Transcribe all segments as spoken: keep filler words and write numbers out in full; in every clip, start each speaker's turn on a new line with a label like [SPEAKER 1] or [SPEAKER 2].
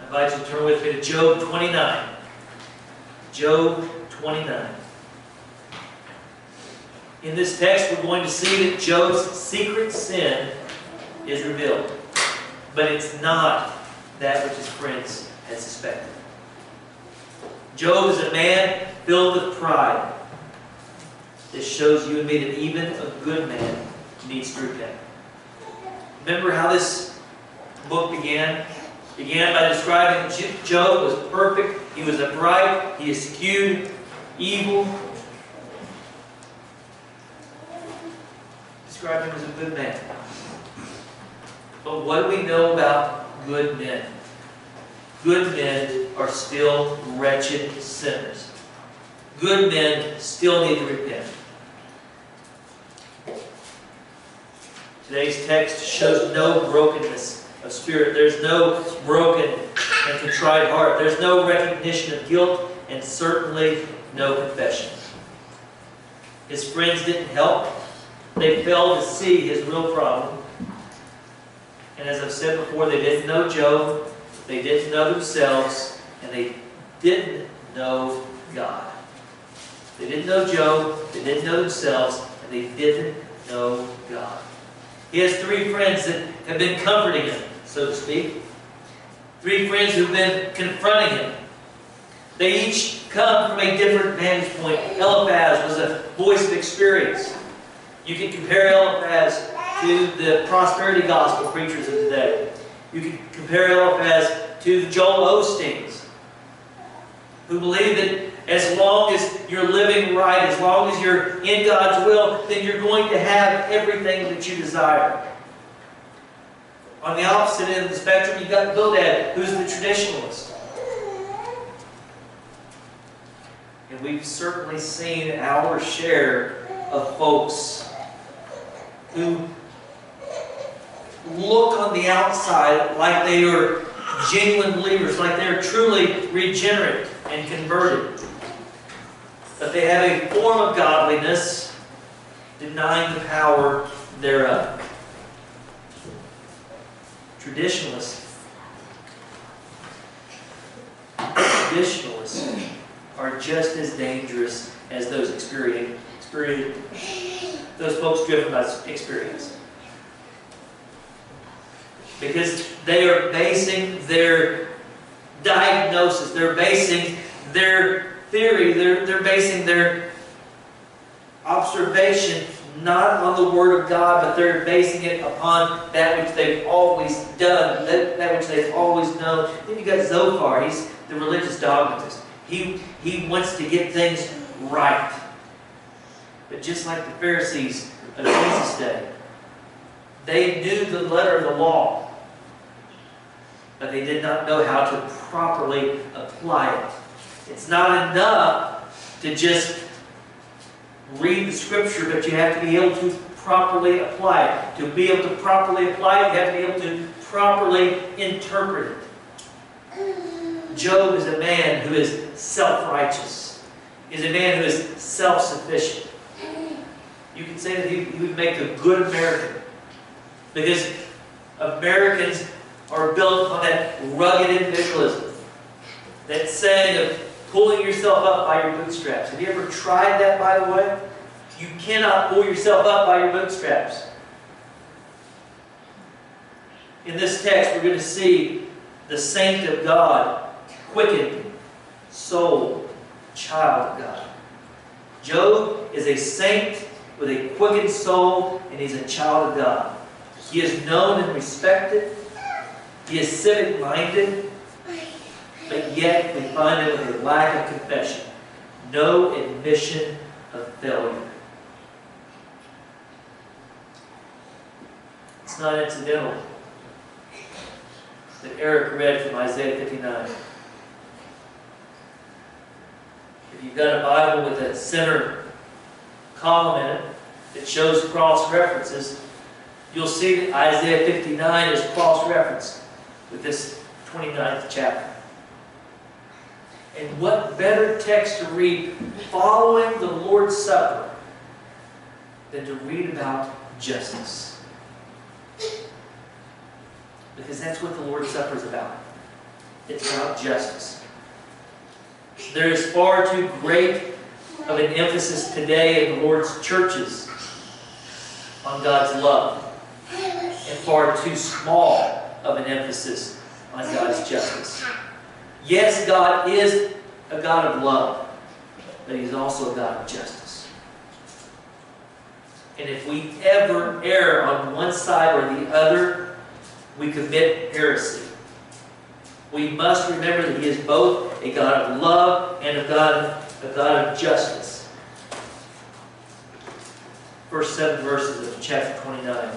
[SPEAKER 1] invite you to turn with me to Job twenty-nine. Job twenty-nine. In this text, we're going to see that Job's secret sin is revealed. But it's not that which his friends had suspected. Job is a man filled with pride. This shows you and me that even a good man needs to repent. Remember how this book began? It began by describing Job was perfect, he was upright, he eschewed evil. Described him as a good man. But what do we know about good men? Good men are still wretched sinners. Good men still need to repent. Today's text shows no brokenness of spirit. There's no broken and contrite heart. There's no recognition of guilt, and certainly no confession. His friends didn't help. They failed to see his real problem. And as I've said before, they didn't know Job, they didn't know themselves, and they didn't know God. They didn't know Job, they didn't know themselves, and they didn't know God. He has three friends that have been comforting him, so to speak. Three friends who've been confronting him. They each come from a different vantage point. Eliphaz was a voice of experience. You can compare Eliphaz to the prosperity gospel preachers of today. You can compare Eliphaz to the Joel Osteens, who believe that as long as you're living right, as long as you're in God's will, then you're going to have everything that you desire. On the opposite end of the spectrum, you've got Bildad, who's the traditionalist. And we've certainly seen our share of folks who look on the outside like they are genuine believers, like they are truly regenerate and converted. But they have a form of godliness denying the power thereof. Traditionalists. Traditionalists are just as dangerous as those experiencing, experiencing those folks driven by experience. Because they are basing their diagnosis, they're basing their theory, they're, they're basing their observation not on the Word of God, but they're basing it upon that which they've always done, that, that which they've always known. Then you got Zophar, he's the religious dogmatist. He, he wants to get things right. But just like the Pharisees of Jesus' day, they knew the letter of the law, but they did not know how to properly apply it. It's not enough to just read the Scripture, but you have to be able to properly apply it. To be able to properly apply it, you have to be able to properly interpret it. Job is a man who is self-righteous. He is a man who is self-sufficient. You can say that he, he would make a good American, because Americans are built on that rugged individualism. That saying of pulling yourself up by your bootstraps. Have you ever tried that, by the way? You cannot pull yourself up by your bootstraps. In this text, we're going to see the saint of God, quickened soul, child of God. Job is a saint with a quickened soul, and he's a child of God. He is known and respected. He is civic-minded, but yet we find him with a lack of confession, no admission of failure. It's not incidental that Eric read from Isaiah fifty-nine. If you've got a Bible with a center column in it that shows cross references, you'll see that Isaiah fifty-nine is cross-referenced with this twenty-ninth chapter. And what better text to read following the Lord's Supper than to read about justice? Because that's what the Lord's Supper is about. It's about justice. There is far too great of an emphasis today in the Lord's churches on God's love, and far too small of an emphasis on God's justice. Yes, God is a God of love, but He's also a God of justice. And if we ever err on one side or the other, we commit heresy. We must remember that He is both a God of love and a God, a God of justice. First seven verses of chapter twenty-nine.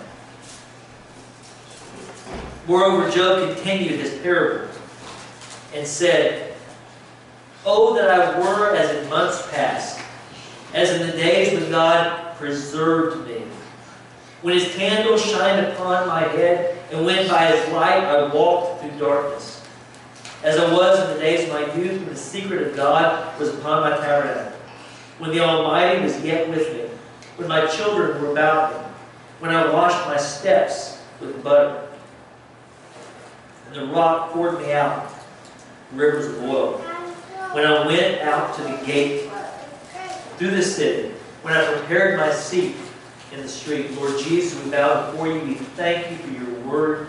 [SPEAKER 1] Moreover, Job continued his parable and said, "Oh, that I were as in months past, as in the days when God preserved me, when His candle shined upon my head, and when by His light I walked through darkness, as I was in the days of my youth, when the secret of God was upon my tabernacle, when the Almighty was yet with me, when my children were about me, when I washed my steps with butter, and the rock poured me out rivers of oil, when I went out to the gate through the city, when I prepared my seat in the street. Lord Jesus, we bow before You. We thank You for Your word.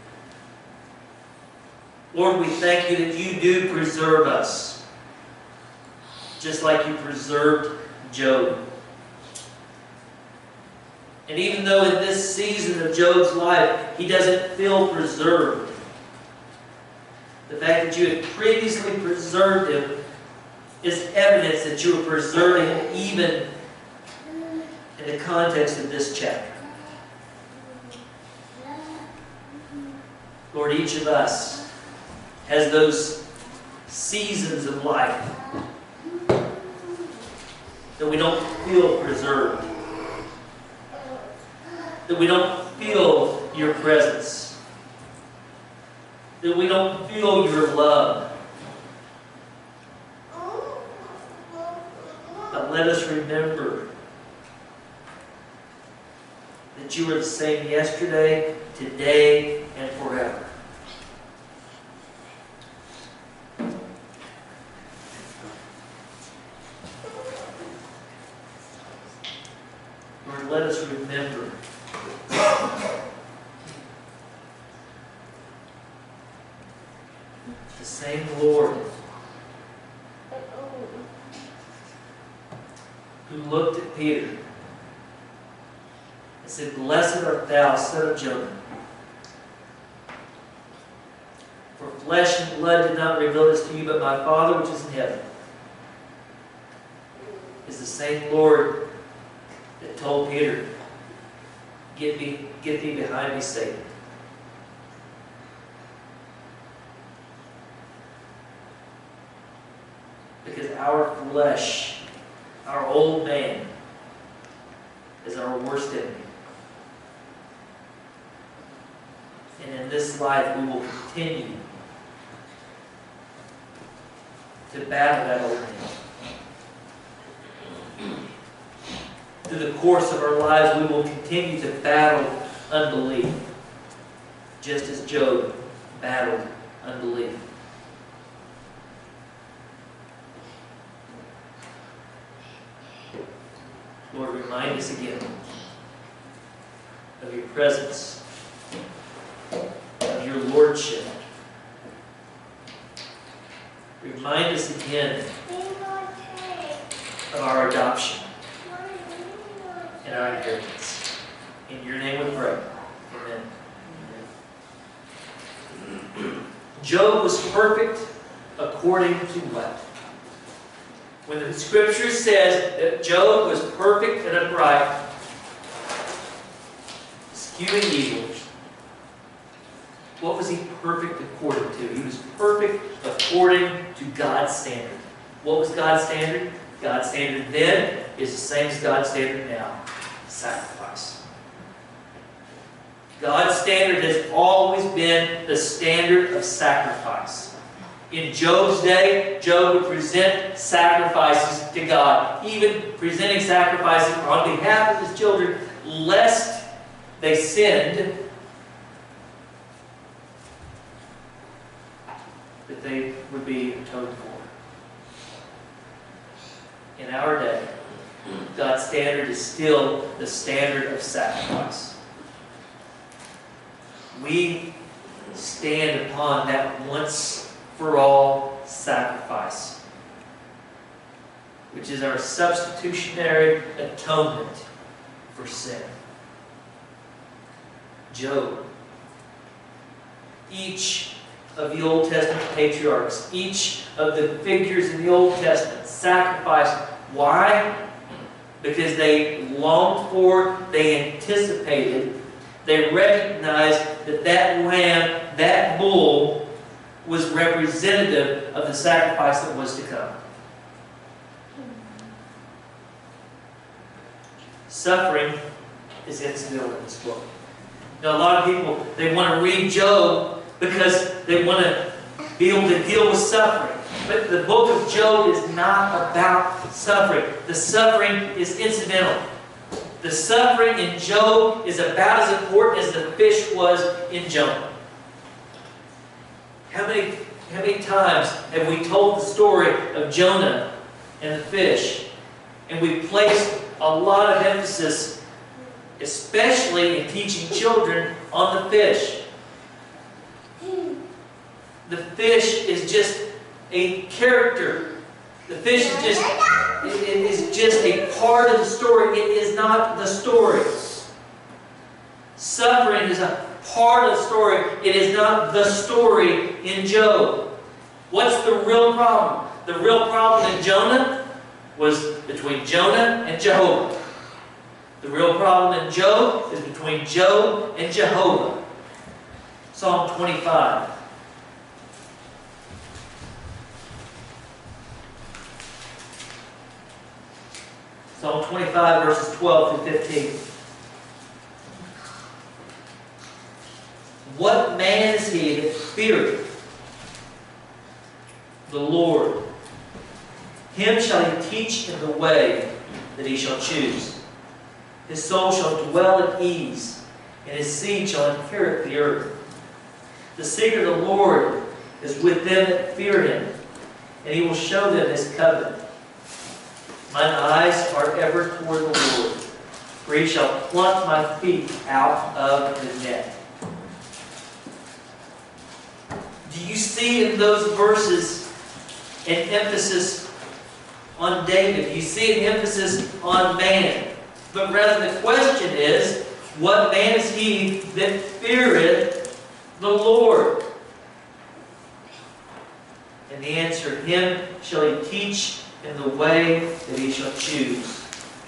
[SPEAKER 1] Lord, we thank You that You do preserve us, just like You preserved Job. And even though in this season of Job's life, he doesn't feel preserved, the fact that You had previously preserved him is evidence that You are preserving him even in the context of this chapter. Lord, each of us has those seasons of life that we don't feel preserved, that we don't feel Your presence, that we don't feel Your love. But let us remember that You are the same yesterday, today, and forever. Lord, let us remember the same Lord who looked at Peter and said, "Blessed art thou, son of Jonah, for flesh and blood did not reveal this to you, but my Father which is in heaven," is the same Lord that told Peter, "Get me, get thee behind me, Satan." Because our flesh, our old man, is our worst enemy. And in this life we will continue to battle that old man. Through the course of our lives, we will continue to battle unbelief, just as Job battled unbelief. Lord, remind us again of Your presence, of Your lordship. Remind us again of our adoption and our inheritance. In Your name we pray. Amen. Job was perfect according to what? When the Scripture says that Job was perfect and upright, eschewing evil, what was he perfect according to? He was perfect according to God's standard. What was God's standard? God's standard then is the same as God's standard now. Sacrifice. God's standard has always been the standard of sacrifice. In Job's day, Job would present sacrifices to God, even presenting sacrifices on behalf of his children, lest they sinned. But they would be atoned for. In our day, God's standard is still the standard of sacrifice. We stand upon that once-for-all sacrifice, which is our substitutionary atonement for sin. Job. Each of the Old Testament patriarchs, each of the figures in the Old Testament sacrificed. Why? Because they longed for, they anticipated, they recognized that that lamb, that bull, was representative of the sacrifice that was to come. Suffering is incidental in this book. Now, a lot of people, they want to read Job because they want to be able to deal with suffering. But the book of Job is not about suffering. The suffering is incidental. The suffering in Job is about as important as the fish was in Jonah. How many, how many times have we told the story of Jonah and the fish? And we placed a lot of emphasis, especially in teaching children, on the fish. The fish is just a character. The fish is just, it is just a part of the story. It is not the story. Suffering is a part of the story. It is not the story in Job. What's the real problem? The real problem in Jonah was between Jonah and Jehovah. The real problem in Job is between Job and Jehovah. Psalm twenty-five. Psalm twenty-five, verses twelve through fifteen. What man is he that feareth the Lord? Him shall he teach in the way that he shall choose. His soul shall dwell at ease, and his seed shall inherit the earth. The secret of the Lord is with them that fear him, and he will show them his covenant. Mine eyes are ever toward the Lord, for he shall pluck my feet out of the net. Do you see in those verses an emphasis on David? You see an emphasis on man. But rather the question is, what man is he that feareth the Lord? And the answer, him shall he teach in the way that he shall choose.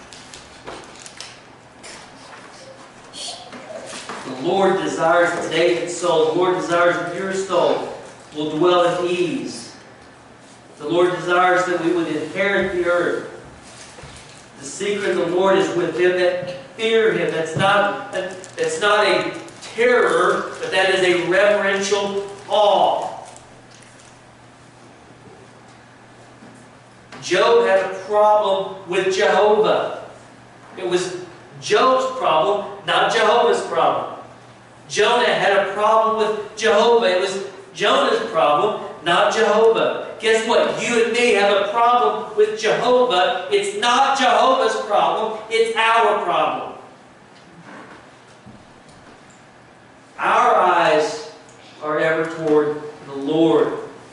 [SPEAKER 1] The Lord desires that David's soul, the Lord desires that your soul will dwell at ease. The Lord desires that we would inherit the earth. The secret of the Lord is with them that fear him. That's not, that's not a terror, but that is a reverential awe. Job had a problem with Jehovah. It was Job's problem, not Jehovah's problem. Jonah had a problem with Jehovah. It was Jonah's problem, not Jehovah. Guess what? You and me have a problem with Jehovah. It's not Jehovah's problem. It's our problem. Our eyes are ever toward the Lord,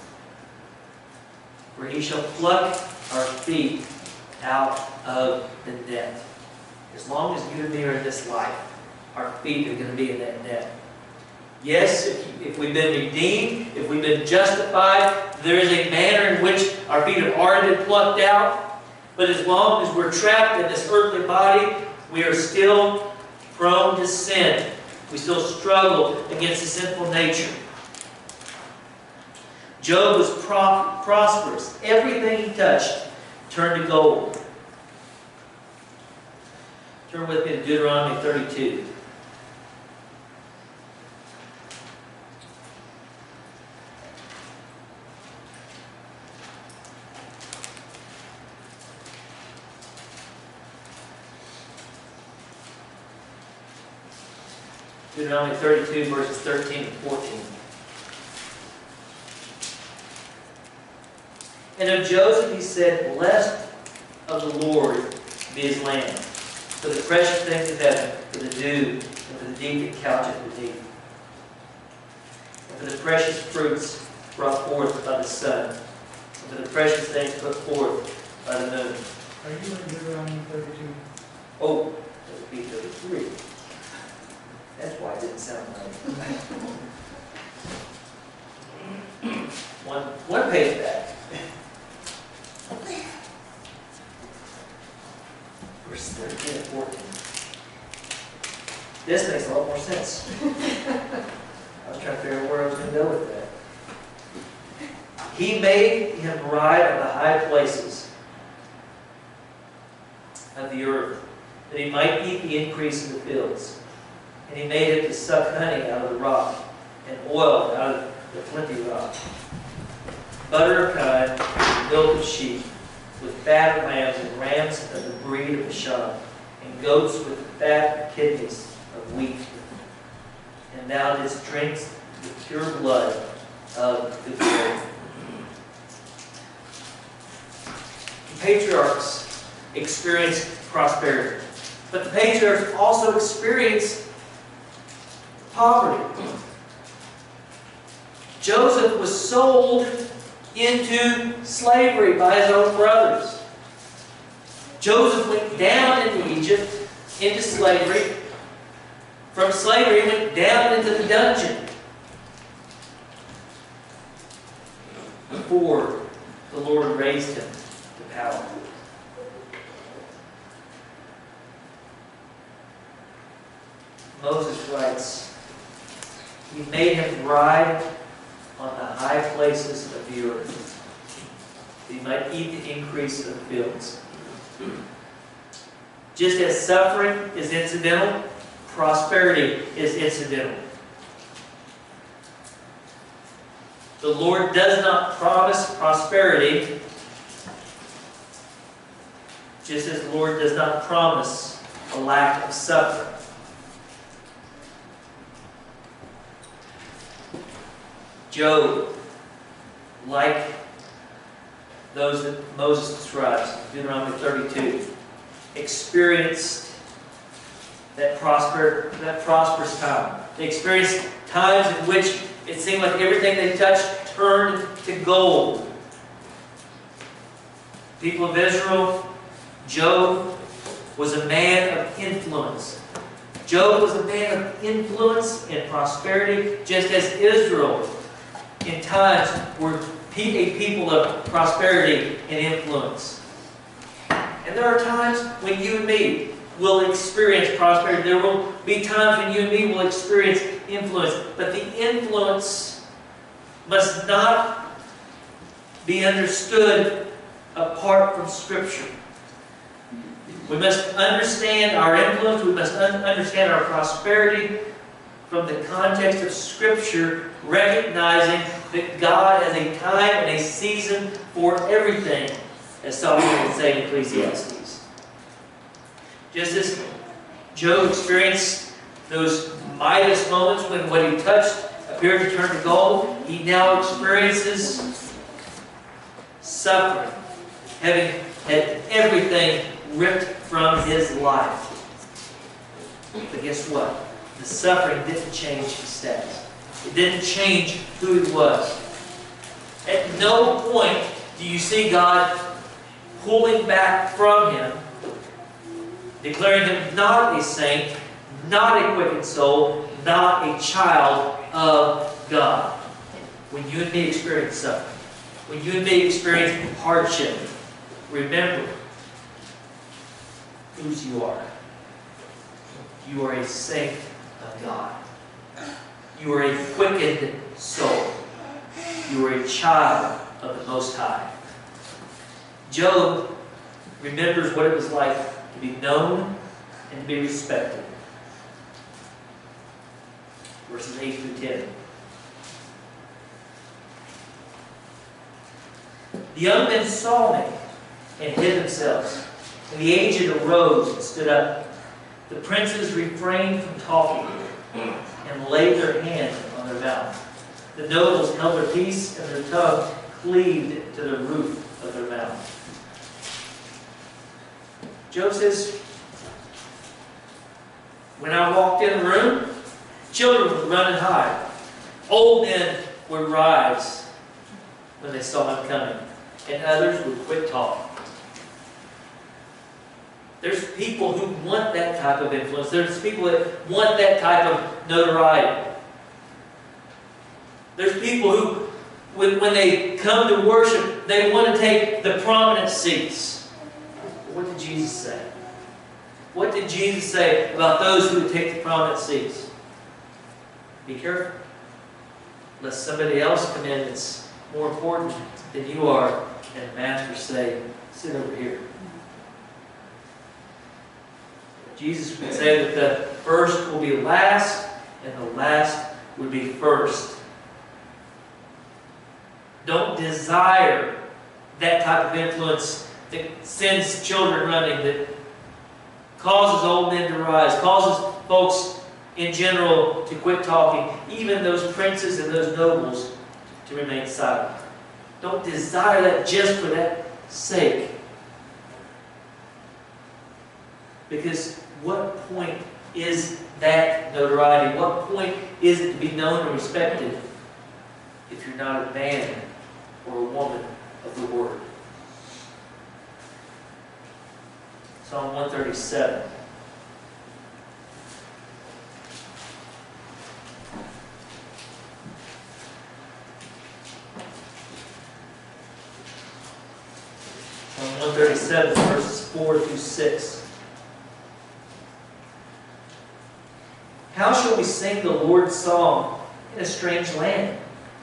[SPEAKER 1] where he shall pluck our feet out of the net. As long as you and me are in this life, our feet are going to be in that net. Yes, if, if we've been redeemed, if we've been justified, there is a manner in which our feet have already been plucked out. But as long as we're trapped in this earthly body, we are still prone to sin. We still struggle against the sinful nature. Job was pro prosperous. Everything he touched turned to gold. Turn with me to Deuteronomy thirty-two. Deuteronomy thirty-two, verses thirteen and fourteen. And of Joseph he said, blessed of the Lord be his land, for the precious things of heaven, for the dew, and for the deep that coucheth the deep, and for the precious fruits brought forth by the sun, and for the precious things put forth by the moon.
[SPEAKER 2] Are you in Deuteronomy thirty-two?
[SPEAKER 1] Oh, that would be thirty-three. That's why it didn't sound right. one, one page back. Verse thirteen and fourteen. This makes a lot more sense. I was trying to figure out where I was going to go with that. He made him ride on the high places of the earth, that he might eat the increase of the fields. And he made him to suck honey out of the rock, and oil out of the flinty rock, butter of kine, and milk of sheep, with fat of lambs and rams of the breed of Bashan, and goats with the fat kidneys of wheat. And thou didst drink the pure blood of the good. The patriarchs experienced prosperity, but the patriarchs also experienced poverty. Joseph was sold into slavery by his own brothers. Joseph went down into Egypt, into slavery. From slavery, he went down into the dungeon before the Lord raised him to power. Moses writes, he made him ride on the high places of the earth, that he might eat the increase of the fields. Just as suffering is incidental, prosperity is incidental. The Lord does not promise prosperity, just as the Lord does not promise a lack of suffering. Job, like those that Moses describes, Deuteronomy thirty-two, experienced that, prosper, that prosperous time. They experienced times in which it seemed like everything they touched turned to gold. People of Israel, Job was a man of influence. Job was a man of influence and prosperity, just as Israel in times were a people of prosperity and influence. And there are times when you and me will experience prosperity. There will be times when you and me will experience influence. But the influence must not be understood apart from Scripture. We must understand our influence. We must un understand our prosperity from the context of Scripture, recognizing that God has a time and a season for everything, as Solomon would say in Ecclesiastes. Just as Job experienced those Midas moments when what he touched appeared to turn to gold, he now experiences suffering, having had everything ripped from his life. But guess what? The suffering didn't change his status. It didn't change who he was. At no point do you see God pulling back from him, declaring him not a saint, not a quickened soul, not a child of God. When you and me experience suffering, when you and me experience hardship, remember whose you are. You are a saint of God. You are a quickened soul. You are a child of the Most High. Job remembers what it was like to be known and to be respected. Verses eight through ten. The young men saw me and hid themselves, and the aged arose and stood up. The princes refrained from talking and laid their hand on their mouth. The nobles held their peace, and their tongue cleaved to the roof. of their mouth. Job says, when I walked in the room, children would run and hide. Old men would rise when they saw him coming, and others would quit talking. There's people who want that type of influence. There's people that want that type of notoriety. There's people who, when, when they come to worship, they want to take the prominent seats. What did Jesus say? What did Jesus say about those who would take the prominent seats? Be careful, lest somebody else come in that's more important than you are, and the Master say, sit over here. Jesus would say that the first will be last, and the last would be first. Don't desire that type of influence that sends children running, that causes old men to rise, causes folks in general to quit talking, even those princes and those nobles to remain silent. Don't desire that just for that sake. Because what point is that notoriety? What point is it to be known and respected if you're not a man or a woman of the Word? Psalm one thirty-seven. Psalm one thirty-seven, verses four through six. How shall we sing the Lord's song in a strange land?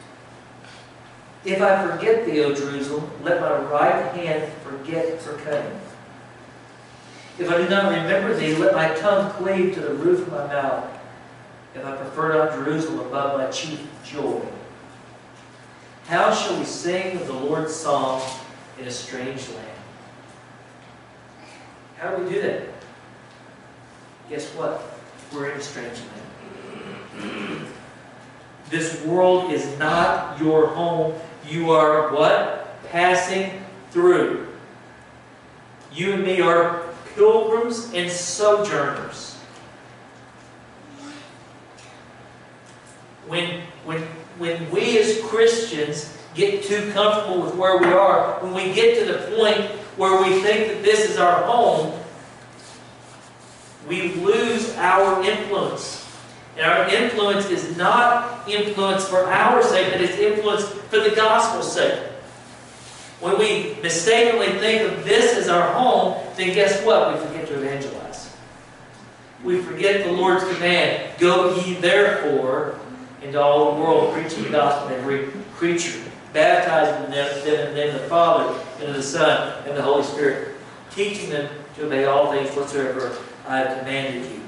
[SPEAKER 1] If I forget thee, O Jerusalem, let my right hand forget her cunning. If I do not remember thee, let my tongue cleave to the roof of my mouth. If I prefer not Jerusalem above my chief joy. How shall we sing the Lord's song in a strange land? How do we do that? Guess what? We're in a strange land. This world is not your home. You are what? Passing through. You and me are pilgrims and sojourners. When, when, when we as Christians get too comfortable with where we are, when we get to the point where we think that this is our home, we lose our influence. And our influence is not influence for our sake, but it's influence for the gospel's sake. When we mistakenly think of this as our home, then guess what? We forget to evangelize. We forget the Lord's command, go ye therefore into all the world, preaching the gospel to every creature, baptizing them in the name of the Father, and of the Son, and the Holy Spirit, teaching them to obey all things whatsoever I have commanded you.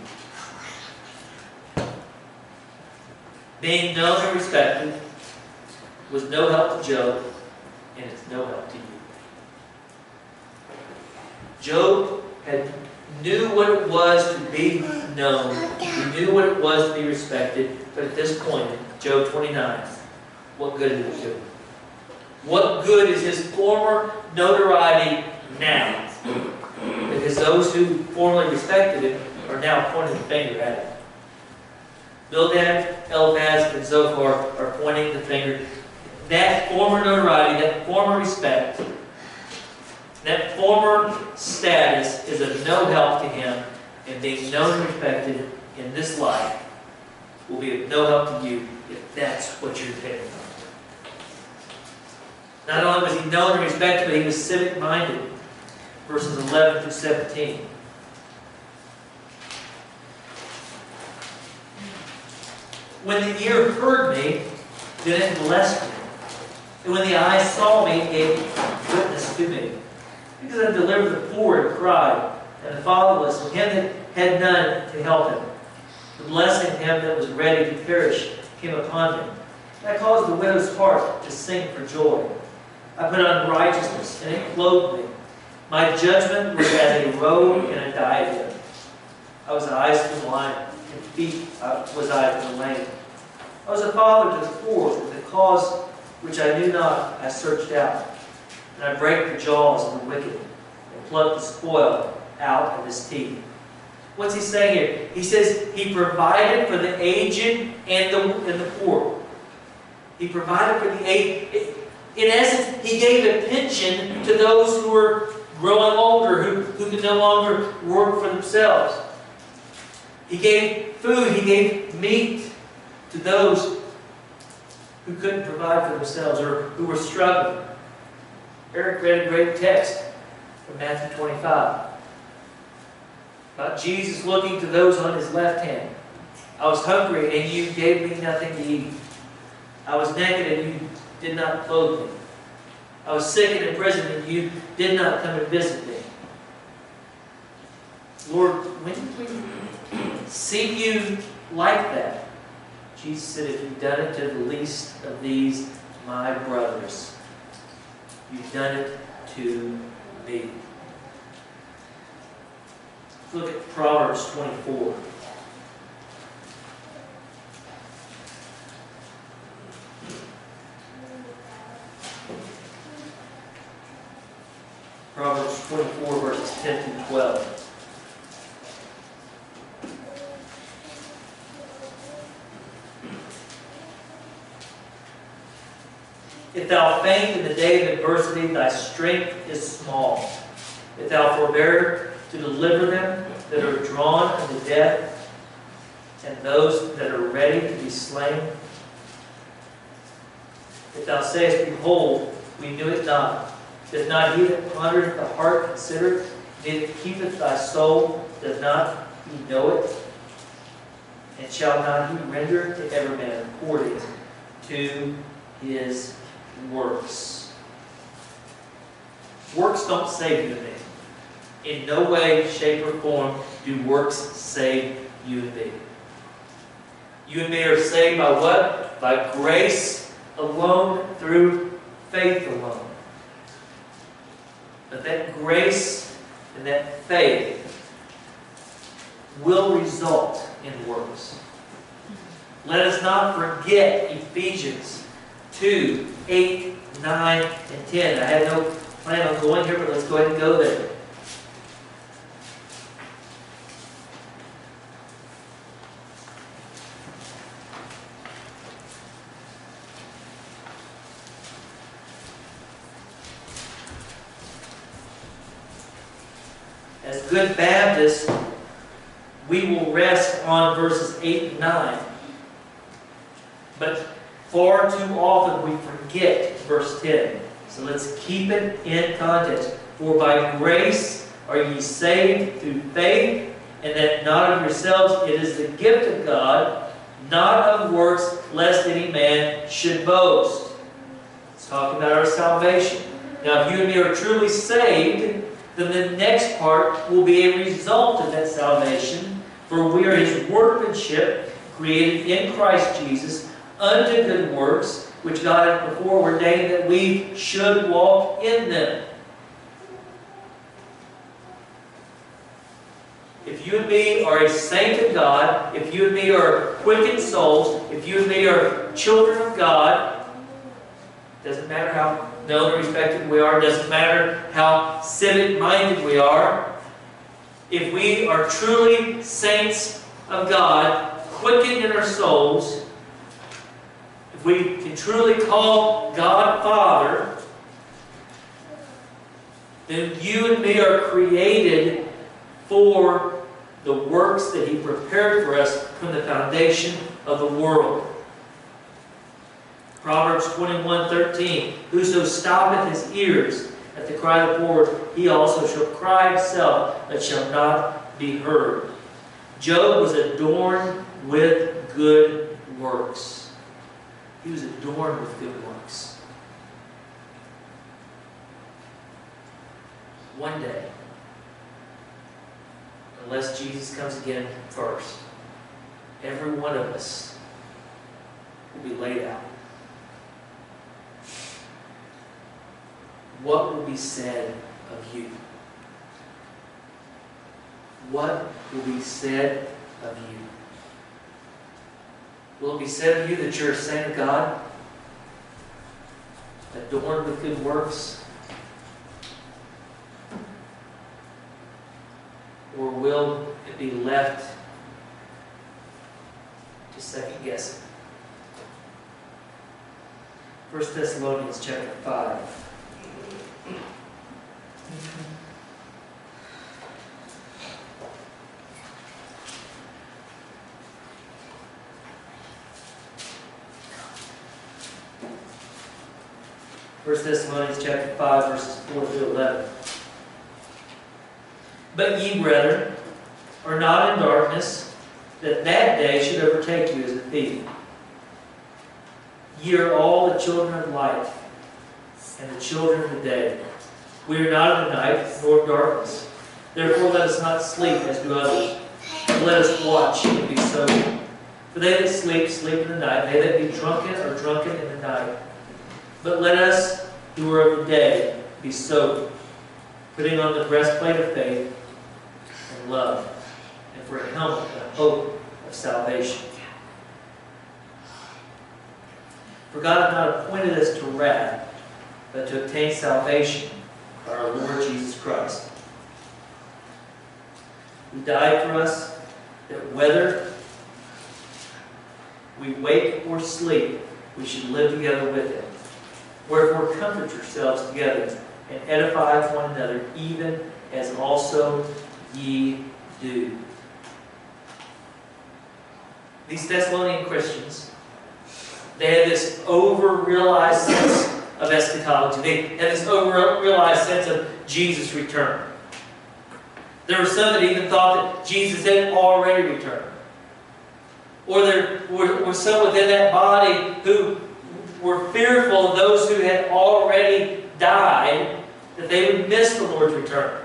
[SPEAKER 1] Being known and respected was no help to Job, and it's no help to you. Job had knew what it was to be known. He knew what it was to be respected. But at this point, Job twenty-nine, what good did it do? What good is his former notoriety now? Because those who formerly respected him are now pointing the finger at him. Bildad, Eliphaz, and Zophar are pointing the finger. That former notoriety, that former respect, that former status is of no help to him, and being known and respected in this life will be of no help to you if that's what you're depending on. Not only was he known and respected, but he was civic-minded. Verses eleven through seventeen. When the ear heard me, then it blessed me. And when the eye saw me, it gave witness to me. Because I delivered the poor and cried, and the fatherless, and him that had none to help him. The blessing of him that was ready to perish came upon me. And I caused the widow's heart to sing for joy. I put on righteousness, and it clothed me. My judgment was as a robe and a diadem. I was eyes for the blind, and feet was I for the lame. I was a father to the poor, with the cause which I knew not I searched out. and I break the jaws of the wicked, and pluck the spoil out of his teeth. What's he saying here? He says he provided for the aged and the, and the poor. He provided for the aged. In essence, he gave a pension to those who were growing older, who, who could no longer work for themselves. He gave food, he gave meat to those who couldn't provide for themselves or who were struggling. Eric read a great text from Matthew twenty-five about Jesus looking to those on his left hand. I was hungry and you gave me nothing to eat. I was naked and you did not clothe me. I was sick and in prison and you did not come and visit me. Lord, when did we see you like that? Jesus said, if you've done it to the least of these, my brothers, you've done it to me. Look at Proverbs twenty-four. Proverbs twenty-four, verses ten through twelve. If thou faint in the day of adversity, thy strength is small. If thou forbear to deliver them that are drawn unto death, and those that are ready to be slain. If thou sayest, behold, we knew it not, does not he that pondereth the heart consider it? Neither keepeth thy soul, does not he know it? And shall not he render to every man according to his works? Works don't save you and me. In no way, shape, or form do works save you and me. You and me are saved by what? By grace alone, through faith alone. But that grace and that faith will result in works. Let us not forget Ephesians two, eight, nine, and ten. I had no plan on going here, but let's go ahead and go there. As good Baptists, we will rest on verses eight and nine. But far too often we forget verse ten. So let's keep it in context. For by grace are ye saved through faith, and that not of yourselves, it is the gift of God, not of works, lest any man should boast. It's talking about our salvation. Now, if you and me are truly saved, then the next part will be a result of that salvation. For we are His workmanship, created in Christ Jesus, unto good works, which God hath before ordained that we should walk in them. If you and me are a saint of God, if you and me are quickened souls, if you and me are children of God, doesn't matter how known or respected we are, doesn't matter how civic-minded we are, if we are truly saints of God, quickened in our souls, if we can truly call God Father, then you and me are created for the works that He prepared for us from the foundation of the world. Proverbs twenty-one thirteen, whoso stoppeth his ears at the cry of the poor, he also shall cry himself, but shall not be heard. Job was adorned with good works. He was adorned with good works. One day, unless Jesus comes again first, every one of us will be laid out. What will be said of you? What will be said of you? Will it be said of you that you're a saint of God, adorned with good works? Or will it be left to second guessing? First Thessalonians chapter five. First Thessalonians chapter five, verses four through eleven. But ye, brethren, are not in darkness, that that day should overtake you as a thief. Ye are all the children of light, and the children of the day. We are not of the night, nor of darkness. Therefore let us not sleep as do others, but let us watch and be sober. For they that sleep, sleep in the night. They that be drunken are drunken in the night. But let us, who are of the day, be sober, putting on the breastplate of faith and love, and for a helmet the hope of salvation. For God hath not appointed us to wrath, but to obtain salvation by our Lord Jesus Christ, who died for us, that whether we wake or sleep, we should live together with Him. Wherefore comfort yourselves together, and edify one another, even as also ye do. These Thessalonian Christians, they had this over-realized sense of eschatology. They had this over-realized sense of Jesus' return. There were some that even thought that Jesus had already returned. Or there were, were some within that body who were fearful of those who had already died, that they would miss the Lord's return.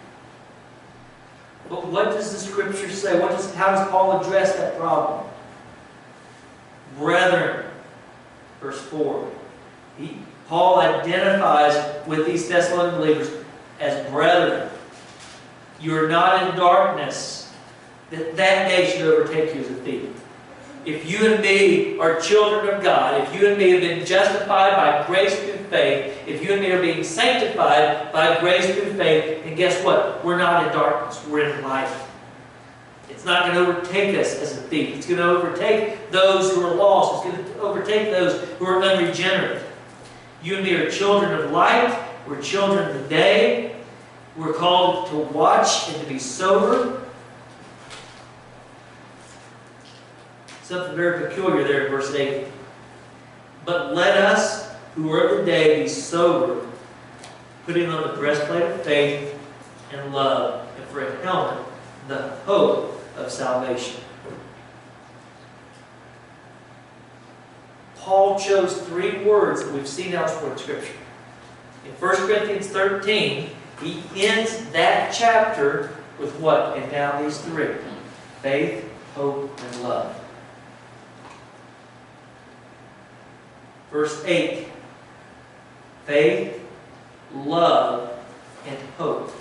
[SPEAKER 1] But what does the Scripture say? What does, how does Paul address that problem? Brethren, verse four. He, Paul identifies with these Thessalonian believers as brethren. You are not in darkness, that that day should overtake you as a thief. If you and me are children of God, if you and me have been justified by grace through faith, if you and me are being sanctified by grace through faith, and guess what? We're not in darkness, we're in light. It's not going to overtake us as a thief. It's going to overtake those who are lost. It's going to overtake those who are unregenerate. You and me are children of light. We're children of the day. We're called to watch and to be sober. Something very peculiar there in verse eight. But let us, who are of the day, be sober, putting on the breastplate of faith and love, and for a helmet, the hope of salvation. Paul chose three words that we've seen elsewhere in Scripture. In First Corinthians thirteen, he ends that chapter with what? And now these three: faith, hope, and love. Verse eight, faith, love, and hope.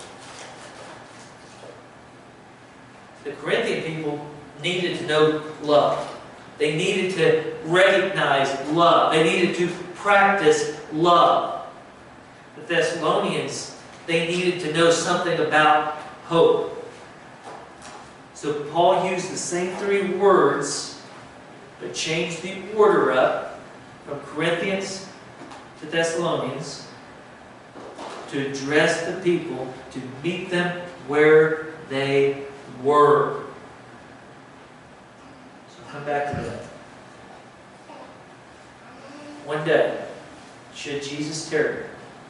[SPEAKER 1] The Corinthian people needed to know love. They needed to recognize love. They needed to practice love. The Thessalonians, they needed to know something about hope. So Paul used the same three words, but changed the order up from Corinthians to Thessalonians to address the people, to meet them where they were. So come back to that. One day, should Jesus tarry,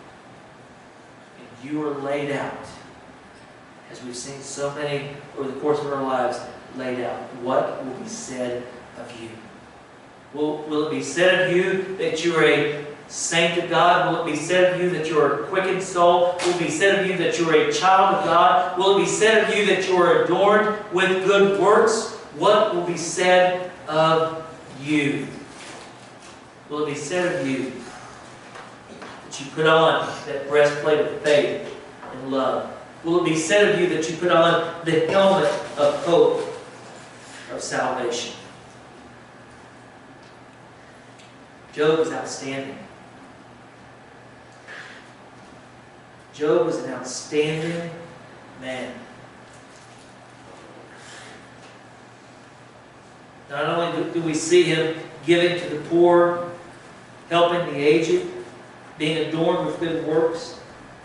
[SPEAKER 1] and you are laid out, as we've seen so many over the course of our lives laid out, what will be said of you? Will, will it be said of you that you are a saint of God? Will it be said of you that you are a quickened soul? Will it be said of you that you are a child of God? Will it be said of you that you are adorned with good works? What will be said of you? Will it be said of you that you put on that breastplate of faith and love? Will it be said of you that you put on the helmet of hope of salvation? Job was outstanding. Job was an outstanding man. Not only do, do we see him giving to the poor, helping the aged, being adorned with good works,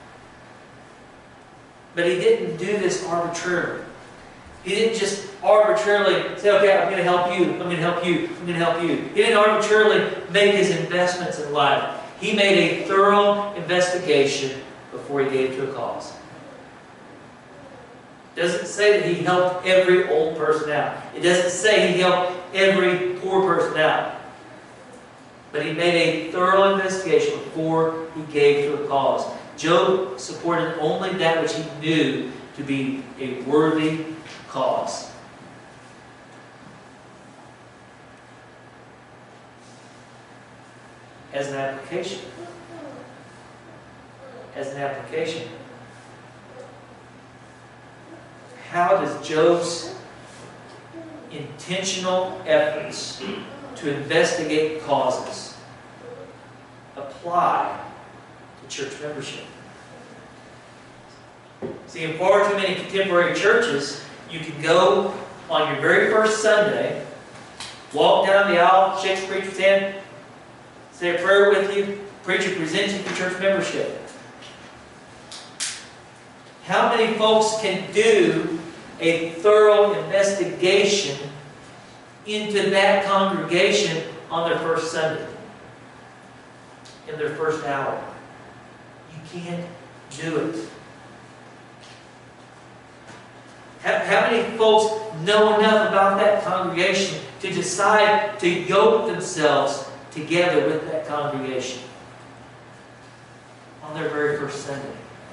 [SPEAKER 1] but he didn't do this arbitrarily. He didn't just arbitrarily say, okay, I'm going to help you, I'm going to help you, I'm going to help you. He didn't arbitrarily make his investments in life. He made a thorough investigation before he gave to a cause. It doesn't say that he helped every old person out. It doesn't say he helped every poor person out. But he made a thorough investigation before he gave to a cause. Job supported only that which he knew to be a worthy cause. As an application. As an application. How does Job's intentional efforts to investigate causes apply to church membership? See, in far too many contemporary churches, you can go on your very first Sunday, walk down the aisle, shake the preacher's hand, say a prayer with you, preacher presents you for church membership. How many folks can do a thorough investigation into that congregation on their first Sunday? In their first hour? You can't do it. How, how many folks know enough about that congregation to decide to yoke themselves together with that congregation on their very first Sunday?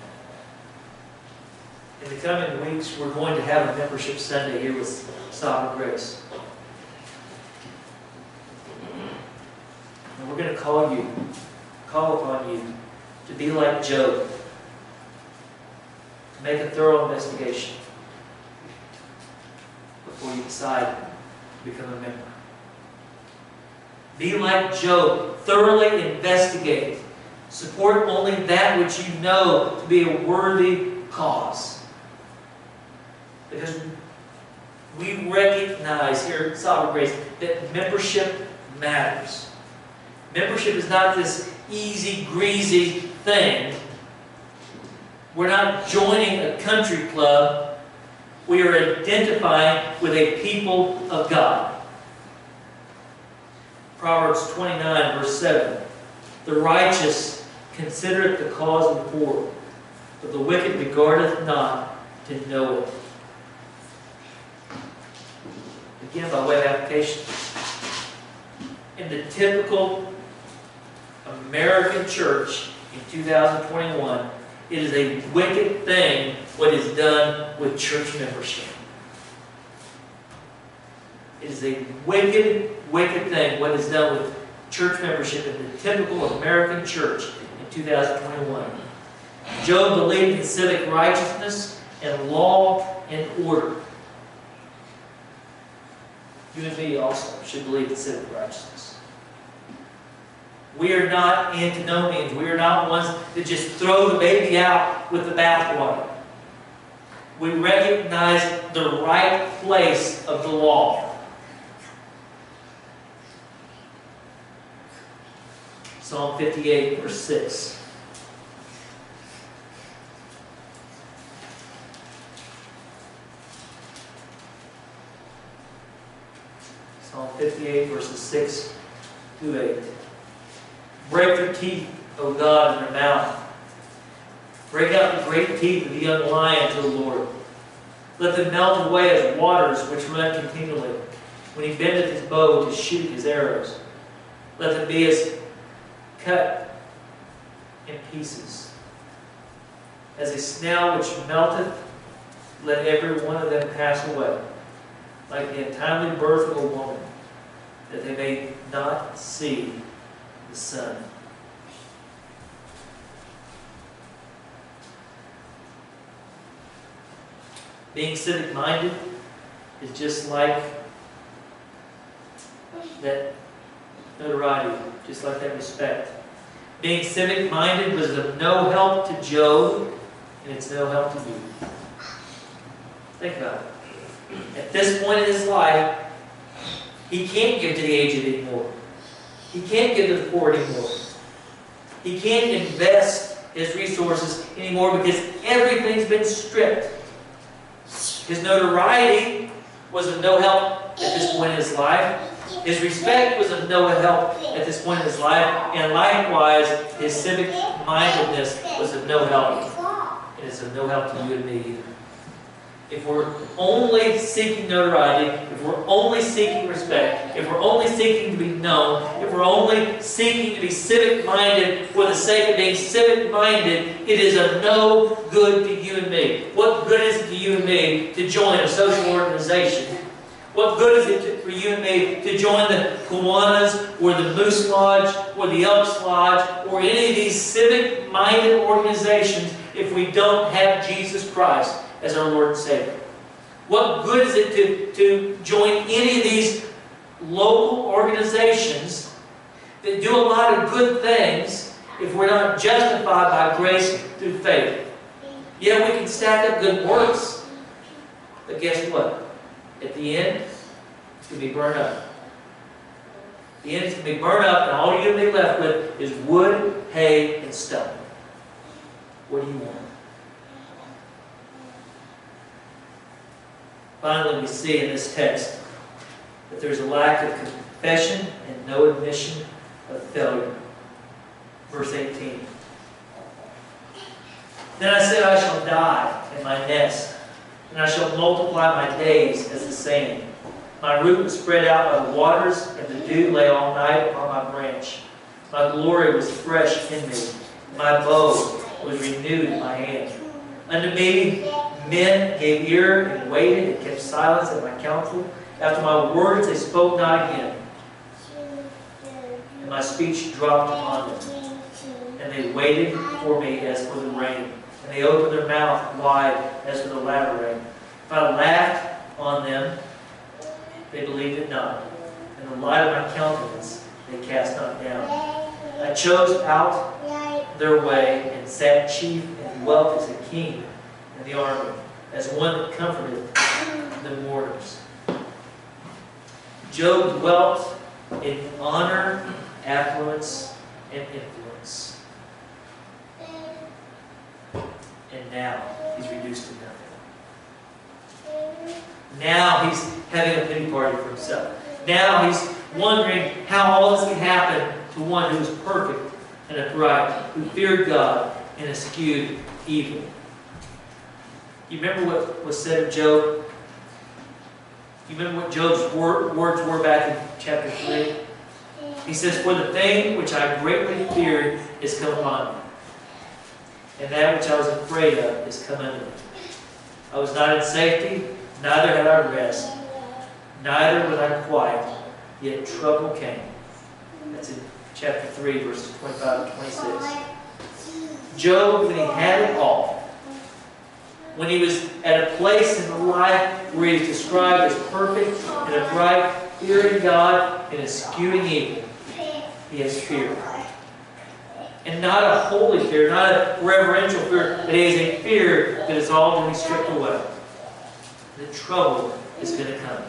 [SPEAKER 1] In the coming weeks, we're going to have a membership Sunday here with Sovereign Grace. And we're going to call you, call upon you to be like Job, to make a thorough investigation before you decide to become a member. Be like Job, thoroughly investigate. Support only that which you know to be a worthy cause. Because we recognize here at Sovereign Grace that membership matters. Membership is not this easy, greasy thing. We're not joining a country club. We are identifying with a people of God. Proverbs twenty-nine, verse seven. The righteous considereth the cause of the poor, but the wicked regardeth not to know it. Again, by way of application. In the typical American church in two thousand twenty-one, it is a wicked thing what is done with church membership. It is a wicked, wicked thing what is done with church membership in the typical American church in two thousand twenty-one. Job believed in civic righteousness and law and order. You and me also should believe in civic righteousness. We are not antinomians. We are not ones that just throw the baby out with the bathwater. We recognize the right place of the law. Psalm fifty-eight, verse six. Psalm fifty-eight, verses six to eight. Break their teeth, O God, in their mouth. Break out the great teeth of the young lion to the Lord. Let them melt away as waters which run continually, when he bendeth his bow to shoot his arrows. Let them be as cut in pieces. As a snail which melteth, let every one of them pass away, like the untimely birth of a woman, that they may not see the sun. Being civic-minded is just like that notoriety, just like that respect. Being civic-minded was of no help to Job, and it's no help to you. Think about it. At this point in his life, He can't give to the aged anymore. He can't give to the poor anymore. He can't invest his resources anymore because everything's been stripped. His notoriety was of no help at this point in his life. His respect was of no help at this point in his life. And likewise, his civic mindedness was of no help. And it's of no help to you and me either. If we're only seeking notoriety, if we're only seeking respect, if we're only seeking to be known, if we're only seeking to be civic-minded for the sake of being civic-minded, it is of no good to you and me. What good is it to you and me to join a social organization? What good is it to, for you and me to join the Kiwanis or the Moose Lodge or the Elks Lodge or any of these civic-minded organizations if we don't have Jesus Christ as our Lord and Savior? What good is it to, to join any of these local organizations that do a lot of good things if we're not justified by grace through faith? Yeah, we can stack up good works, but guess what? At the end, it's going to be burned up. At the end, it's going to be burned up, and all you're going to be left with is wood, hay, and stone. What do you want? Finally, we see in this text that there's a lack of confession and no admission of failure. Verse eighteen. Then I said, I shall die in my nest, and I shall multiply my days as the sand. My root was spread out by the waters, and the dew lay all night upon my branch. My glory was fresh in me. My bow was renewed in my hand. Unto me men gave ear and waited and kept silence at my counsel. After my words they spoke not again. And my speech dropped upon them. And they waited for me as for the rain. And they opened their mouth wide as for the latter rain. If I laughed on them, they believed it not. And the light of my countenance they cast not down. I chose out their way and sat chief and dwelt as a king in the army, as one that comforted the mourners. Job dwelt in honor, affluence, and influence. And now he's reduced to nothing. Now he's having a pity party for himself. Now he's wondering how all this can happen to one who was perfect and upright, who feared God and eschewed evil. You remember what was said of Job? You remember what Job's wor words were back in chapter three? He says, for the thing which I greatly feared is come upon me, and that which I was afraid of is come unto me. I was not in safety, neither had I rest, neither was I quiet, yet trouble came. That's in chapter three, verses twenty-five and twenty-six. Job, when he had it all, when he was at a place in life where he is described as perfect and upright, fearing God and eschewing evil, he has fear. And not a holy fear, not a reverential fear, but he has a fear that it's all going to be stripped away. The trouble is going to come.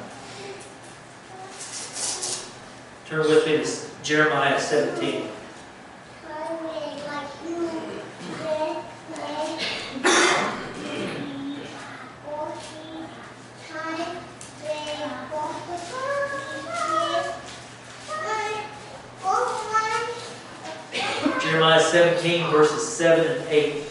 [SPEAKER 1] Turn with me to Jeremiah seventeen. Jeremiah seventeen, verses seven and eight.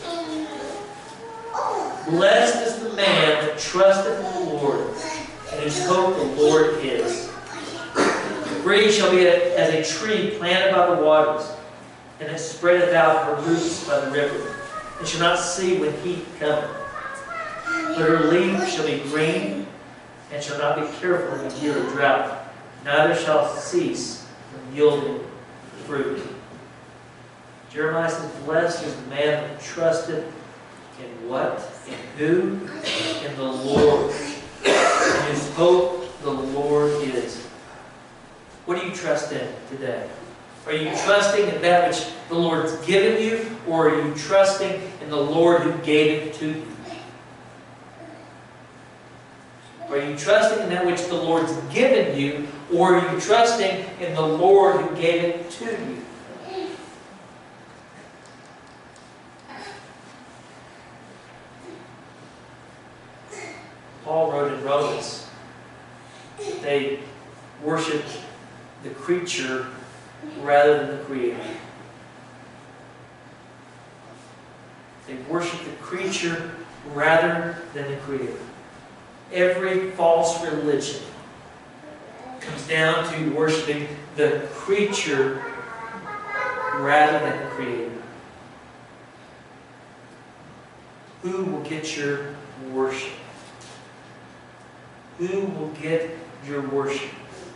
[SPEAKER 1] Blessed is the man that trusteth in the Lord, and whose hope the Lord is. For he shall be as a tree planted by the waters, and it spreadeth out her roots by the river, and shall not see when heat cometh. But her leaf shall be green, and shall not be careful in the year of drought, neither shall cease from yielding fruit. Jeremiah says, blessed is the man that trusteth in what? In who? In the Lord. And whose hope the Lord is. What do you trust in today? Are you trusting in that which the Lord's given you, or are you trusting in the Lord who gave it to you? Are you trusting in that which the Lord's given you, or are you trusting in the Lord who gave it to you? Paul wrote in Romans that they worshiped the creature rather than the Creator. They worship the creature rather than the Creator. Every false religion comes down to worshiping the creature rather than the Creator. Who will get your worship? Who will get your worship?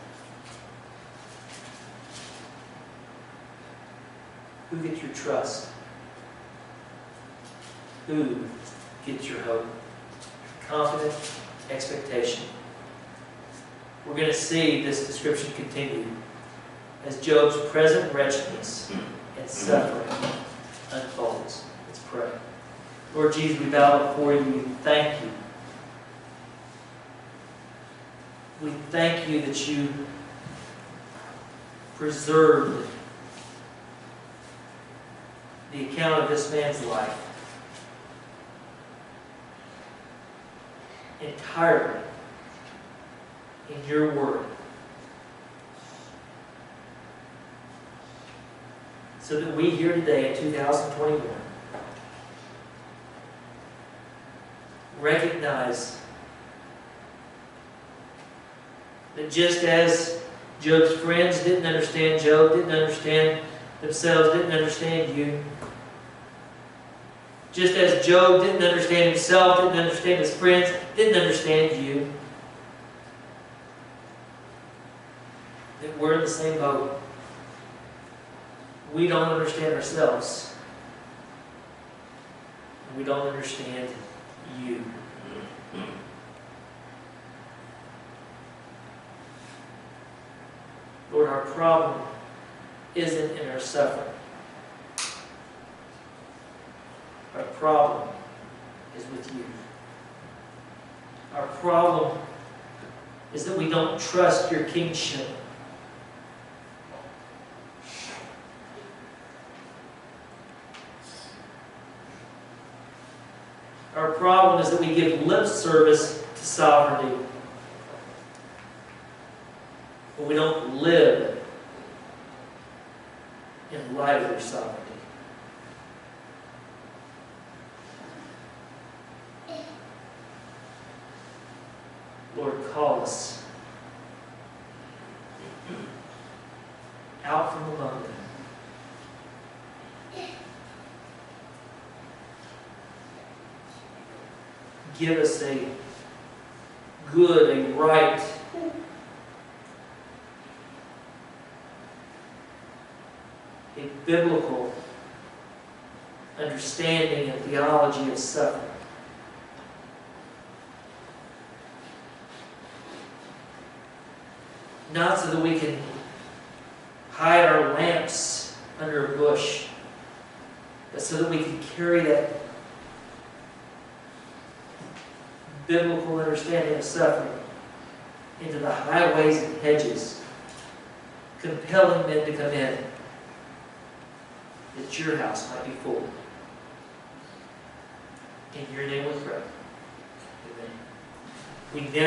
[SPEAKER 1] Who gets your trust? Who gets your hope? Confident expectation. We're going to see this description continue as Job's present wretchedness and suffering unfolds. Let's pray. Lord Jesus, we bow before you. We thank you. We thank you that you preserved the account of this man's life entirely in your word, so that we here today in two thousand twenty-one recognize that just as Job's friends didn't understand Job, didn't understand themselves, didn't understand you, just as Job didn't understand himself, didn't understand his friends, didn't understand you, that we're in the same boat. We don't understand ourselves. And we don't understand you. Lord, our problem isn't in our suffering. Our problem is with you. Our problem is that we don't trust your kingship. Our problem is that we give lip service to sovereignty, but we don't live in light of your sovereignty. Lord, call us out from among them. Give us a good, a right, a biblical understanding and theology of suffering. Not so that we can hide our lamps under a bush, but so that we can carry that biblical understanding of suffering into the highways and hedges, compelling men to come in, that your house might be full. In your name we pray. Amen. We never